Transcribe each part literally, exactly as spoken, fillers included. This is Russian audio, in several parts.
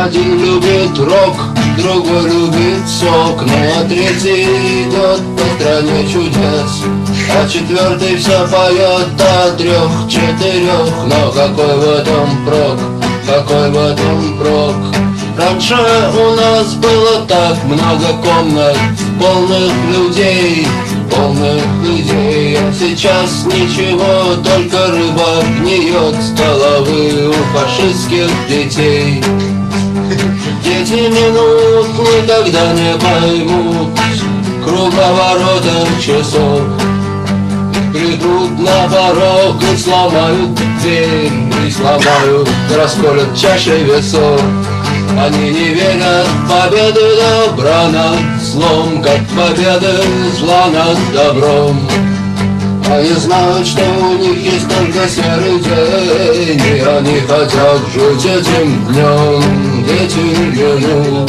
Один любит рок, другой любит сок, ну а третий идет по стране чудес, а четвертый все поет до трех-четырех. Но какой в этом прок, какой в этом прок? Раньше у нас было так много комнат, полных людей, полных людей. А сейчас ничего, только рыба гниет с головы у фашистских детей. Дети минут никогда не поймут круговорота часов. Придут на порог и сломают дверь, и сломают, расколют чаши весов. Они не верят в победы добра над злом, как победы зла над добром. Они знают, что у них есть только серый день, и они хотят жить этим днем, эти минут.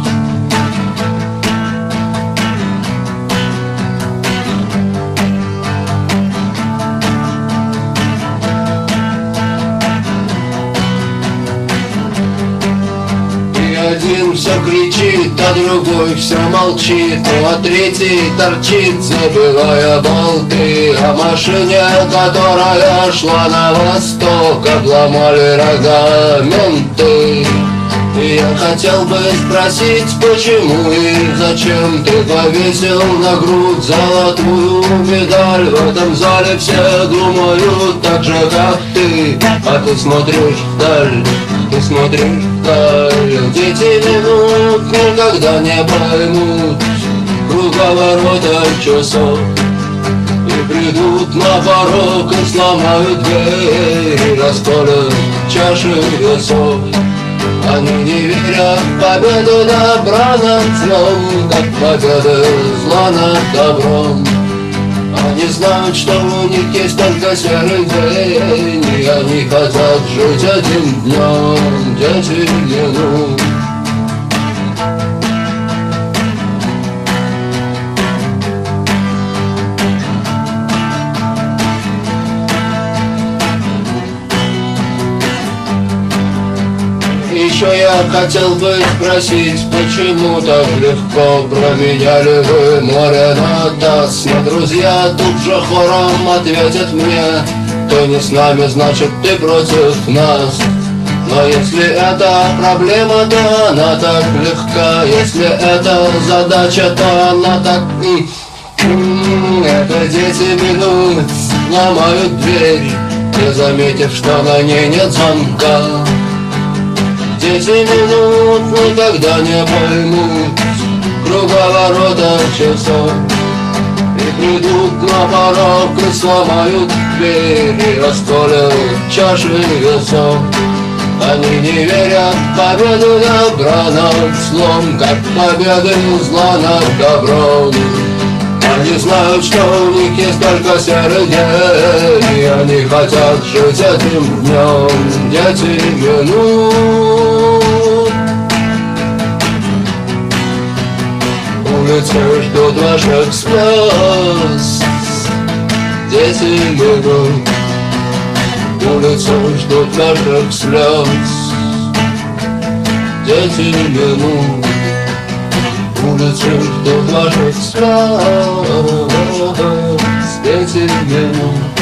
Один все кричит, а другой все молчит, ну а третий торчит, забывая болты. О машине, которая шла на восток, обломали рога менты. И я хотел бы спросить, почему и зачем ты повесил на грудь золотую медаль? В этом зале все думают так же, как ты, а ты смотришь вдаль, ты смотришь вдаль. Дети минут никогда не поймут круговорота часов. И придут на порог и сломают дверь, и расколют чаши весов. Они не верят в победу добра над злом, как победы зла над добром. Они знают, что у них есть только серый день, и они хотят жить этим днем, дети минут. Еще я хотел бы спросить, почему так легко променяли вы море на таз? Но друзья тут же хором ответят мне: ты не с нами, значит ты против нас. Но если это проблема, то она так легка. Если это задача, то она так... Это дети минут ломают дверь, не заметив, что на ней нет замка. Дети минут никогда не поймут круговорота часов. И придут на порог и сломают дверь, и расколют чаши весов. Они не верят в победу добра над злом, как победы зла над добром. Они знают, что у них есть только серый день, и они хотят жить этим днем, дети минут. Улицы ждут ваших слез, дети минут. Улицы ждут ваших слез, дети минут. Улицы ждут ваших слез, дети минут.